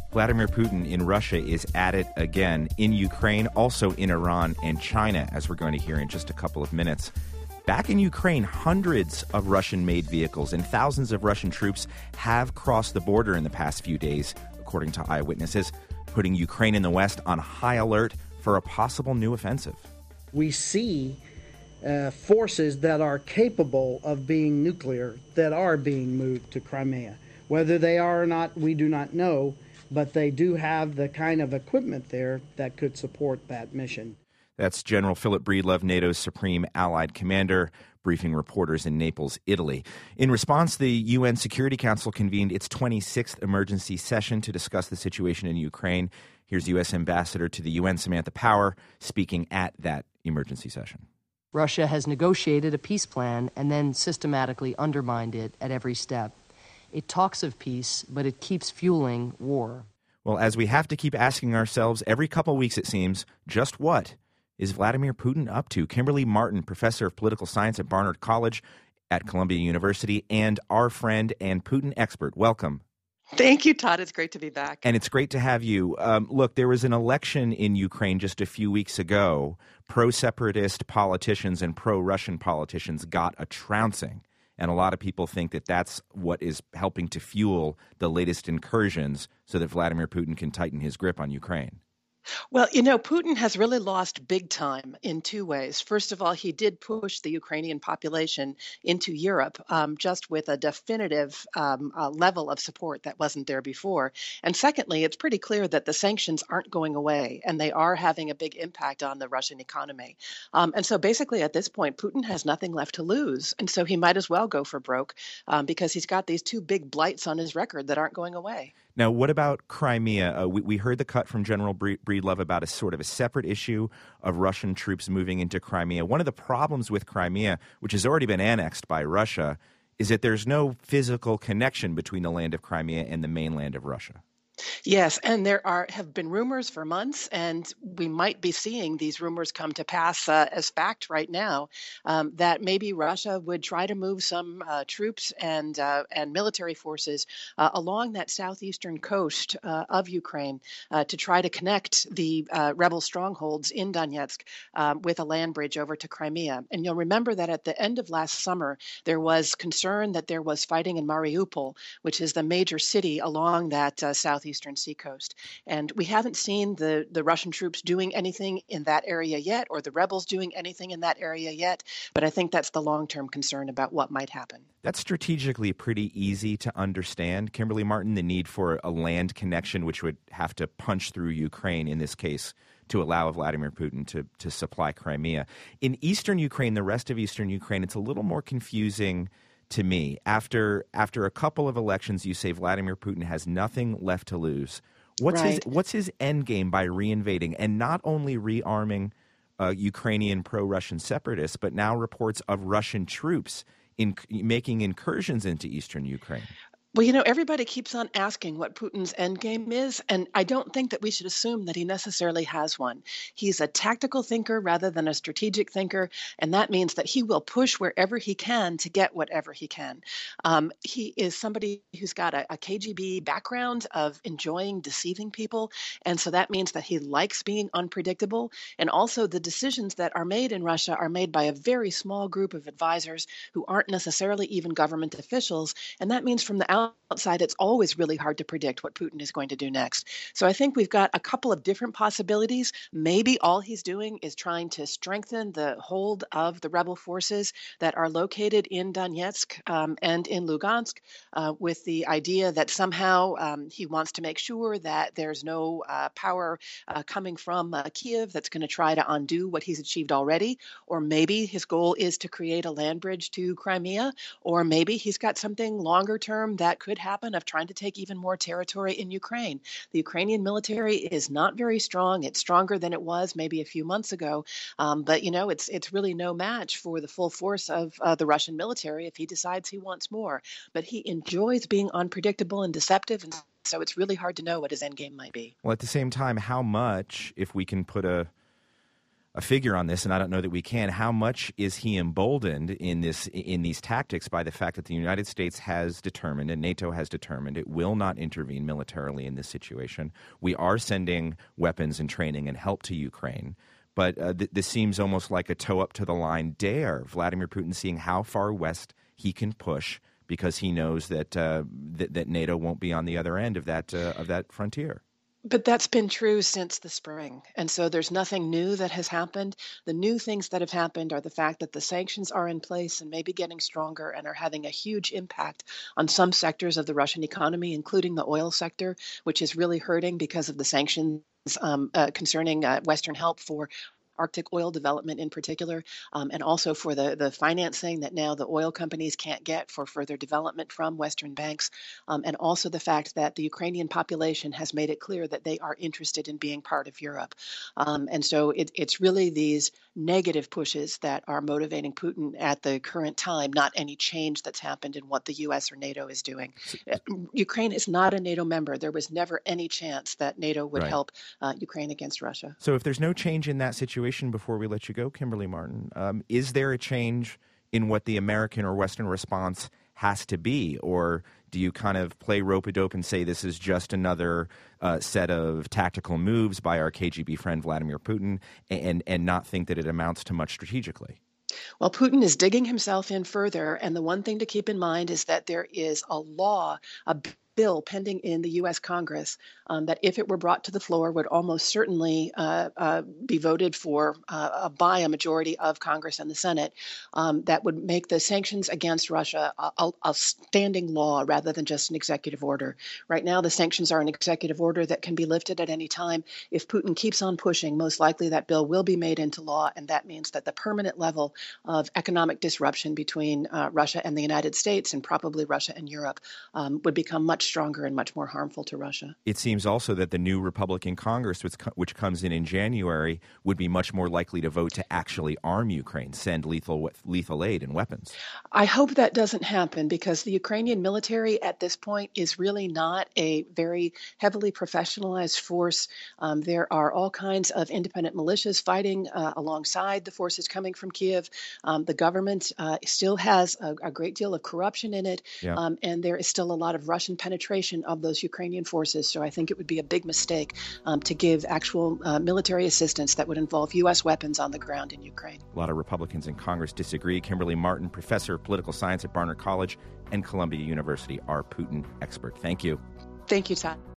Vladimir Putin in Russia is at it again, in Ukraine, also in Iran and China, as we're going to hear in just a couple of minutes. Back in Ukraine, hundreds of Russian-made vehicles and thousands of Russian troops have crossed the border in the past few days, according to eyewitnesses, putting Ukraine and the West on high alert for a possible new offensive. We see forces that are capable of being nuclear that are being moved to Crimea. Whether they are or not, we do not know, but they do have the kind of equipment there that could support that mission. That's General Philip Breedlove, NATO's Supreme Allied Commander, briefing reporters in Naples, Italy. In response, the UN Security Council convened its 26th emergency session to discuss the situation in Ukraine. Here's U.S. Ambassador to the UN, Samantha Power, speaking at that emergency session. Russia has negotiated a peace plan and then systematically undermined it at every step. It talks of peace, but it keeps fueling war. Well, as we have to keep asking ourselves every couple weeks, it seems, just what is Vladimir Putin up to? Kimberly Martin, professor of political science at Barnard College at Columbia University, and our friend and Putin expert. Welcome. Thank you, Todd. It's great to be back. And it's great to have you. Look, there was an election in Ukraine just a few weeks ago. Pro-separatist politicians and pro-Russian politicians got a trouncing. And a lot of people think that that's what is helping to fuel the latest incursions so that Vladimir Putin can tighten his grip on Ukraine. Well, you know, Putin has really lost big time in two ways. First of all, he did push the Ukrainian population into Europe just with a definitive level of support that wasn't there before. And secondly, it's pretty clear that the sanctions aren't going away and they are having a big impact on the Russian economy. And so basically at this point, Putin has nothing left to lose. And so he might as well go for broke because he's got these two big blights on his record that aren't going away. Now, what about Crimea? We heard the cut from General Breedlove about a sort of a separate issue of Russian troops moving into Crimea. One of the problems with Crimea, which has already been annexed by Russia, is that there's no physical connection between the land of Crimea and the mainland of Russia. Yes, and there have been rumors for months, and we might be seeing these rumors come to pass as fact right now, that maybe Russia would try to move some troops and military forces along that southeastern coast of Ukraine to try to connect the rebel strongholds in Donetsk with a land bridge over to Crimea. And you'll remember that at the end of last summer, there was concern that there was fighting in Mariupol, which is the major city along that southeastern seacoast. And we haven't seen the Russian troops doing anything in that area yet, or the rebels doing anything in that area yet. But I think that's the long-term concern about what might happen. That's strategically pretty easy to understand, Kimberly Martin, the need for a land connection, which would have to punch through Ukraine in this case to allow Vladimir Putin to supply Crimea. In eastern Ukraine, the rest of eastern Ukraine, it's a little more confusing to me. After a couple of elections, you say Vladimir Putin has nothing left to lose. What's his end game by reinvading and not only rearming Ukrainian pro-Russian separatists, but now reports of Russian troops making incursions into eastern Ukraine? Well, you know, everybody keeps on asking what Putin's endgame is, and I don't think that we should assume that he necessarily has one. He's a tactical thinker rather than a strategic thinker, and that means that he will push wherever he can to get whatever he can. He is somebody who's got a KGB background of enjoying deceiving people, and so that means that he likes being unpredictable, and also the decisions that are made in Russia are made by a very small group of advisors who aren't necessarily even government officials, and that means from the outside, it's always really hard to predict what Putin is going to do next. So I think we've got a couple of different possibilities. Maybe all he's doing is trying to strengthen the hold of the rebel forces that are located in Donetsk and in Lugansk with the idea that somehow he wants to make sure that there's no power coming from Kiev that's going to try to undo what he's achieved already. Or maybe his goal is to create a land bridge to Crimea. Or maybe he's got something longer term that could happen of trying to take even more territory in Ukraine. The Ukrainian military is not very strong. It's stronger than it was maybe a few months ago. But, you know, it's really no match for the full force of the Russian military if he decides he wants more. But he enjoys being unpredictable and deceptive, and so it's really hard to know what his endgame might be. Well, at the same time, how much, if we can put a a figure on this, and I don't know that we can. How much is he emboldened in these tactics by the fact that the United States has determined and NATO has determined it will not intervene militarily in this situation? We are sending weapons and training and help to Ukraine, but this seems almost like a toe up to the line dare. Vladimir Putin seeing how far west he can push because he knows that that NATO won't be on the other end of that frontier. But that's been true since the spring. And so there's nothing new that has happened. The new things that have happened are the fact that the sanctions are in place and maybe getting stronger and are having a huge impact on some sectors of the Russian economy, including the oil sector, which is really hurting because of the sanctions concerning Western help for Arctic oil development in particular, and also for the financing that now the oil companies can't get for further development from Western banks, and also the fact that the Ukrainian population has made it clear that they are interested in being part of Europe. And so it's really these negative pushes that are motivating Putin at the current time, not any change that's happened in what the U.S. or NATO is doing. Ukraine is not a NATO member. There was never any chance that NATO would help Ukraine against Russia. So if there's no change in that situation, before we let you go, Kimberly Martin, is there a change in what the American or Western response has to be? Or do you kind of play rope-a-dope and say this is just another set of tactical moves by our KGB friend Vladimir Putin and not think that it amounts to much strategically? Well, Putin is digging himself in further. And the one thing to keep in mind is that there is a bill pending in the U.S. Congress that, if it were brought to the floor, would almost certainly be voted for by a majority of Congress and the Senate, that would make the sanctions against Russia a standing law rather than just an executive order. Right now, the sanctions are an executive order that can be lifted at any time. If Putin keeps on pushing, most likely that bill will be made into law, and that means that the permanent level of economic disruption between Russia and the United States, and probably Russia and Europe, would become much stronger and much more harmful to Russia. It seems also that the new Republican Congress, which comes in January, would be much more likely to vote to actually arm Ukraine, send lethal aid and weapons. I hope that doesn't happen, because the Ukrainian military at this point is really not a very heavily professionalized force. There are all kinds of independent militias fighting alongside the forces coming from Kiev. The government still has a great deal of corruption in it, and there is still a lot of Russian penetration of those Ukrainian forces. So I think it would be a big mistake to give actual military assistance that would involve U.S. weapons on the ground in Ukraine. A lot of Republicans in Congress disagree. Kimberly Martin, professor of political science at Barnard College and Columbia University, our Putin expert. Thank you. Thank you, Todd.